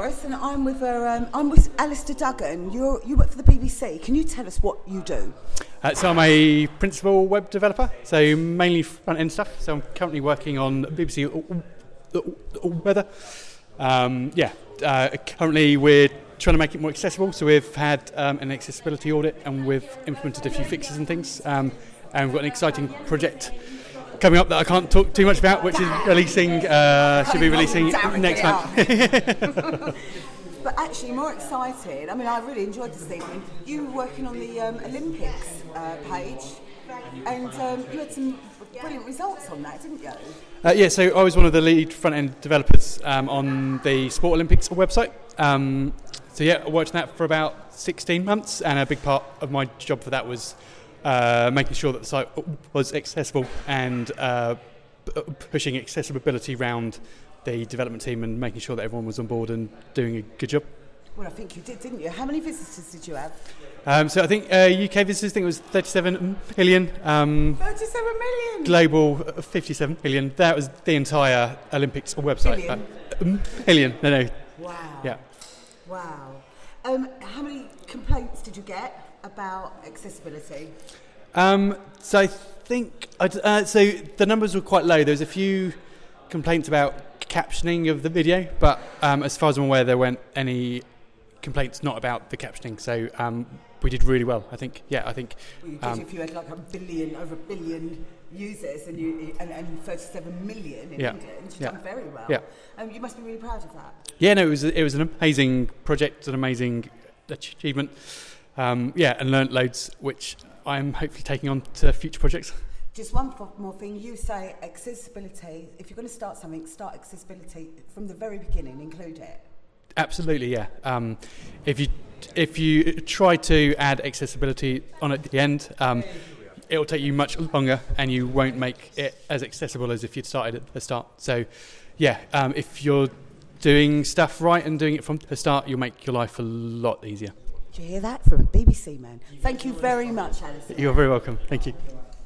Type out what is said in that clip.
Morris, and I'm with Alistair Duggan. You work for the BBC. Can you tell us what you do? So I'm a principal web developer, so mainly front-end stuff. So I'm currently working on BBC Weather. Currently we're trying to make it more accessible. So we've had an accessibility audit, and we've implemented a few fixes and things. And we've got an exciting project coming up that I can't talk too much about, which is should be releasing next month. But actually, more excited. I mean, I really enjoyed this evening. You were working on the Olympics page, and you had some brilliant results on that, didn't you? So I was one of the lead front-end developers on the Sport Olympics website. I worked on that for about 16 months, and a big part of my job for that was making sure that the site was accessible and pushing accessibility around the development team and making sure that everyone was on board and doing a good job. Well, I think you did, didn't you? How many visitors did you have? So I think UK visitors, I think it was 37 million. 37 million? Global, 57 million. That was the entire Olympics website. Million, no. Wow. Yeah. Wow. How many complaints did you get about accessibility? So I think so the numbers were quite low. There was a few complaints about captioning of the video, but as far as I'm aware, there weren't any complaints not about the captioning. So we did really well, I think. Yeah, I think. Well, you did if you had like over a billion users and 37 million in England. You've done very well. Yeah. You must be really proud of that. Yeah, no, it was an amazing project, an amazing achievement. And learnt loads, which I'm hopefully taking on to future projects. Just one more thing. You say accessibility. If you're going to start something, start accessibility from the very beginning. Include it. Absolutely, yeah. If you try to add accessibility on at the end, it will take you much longer, and you won't make it as accessible as if you'd started at the start. So, if you're doing stuff right and doing it from the start, you'll make your life a lot easier. Did you hear that from a BBC man? Thank you very much, Alison. You're very welcome. Thank you.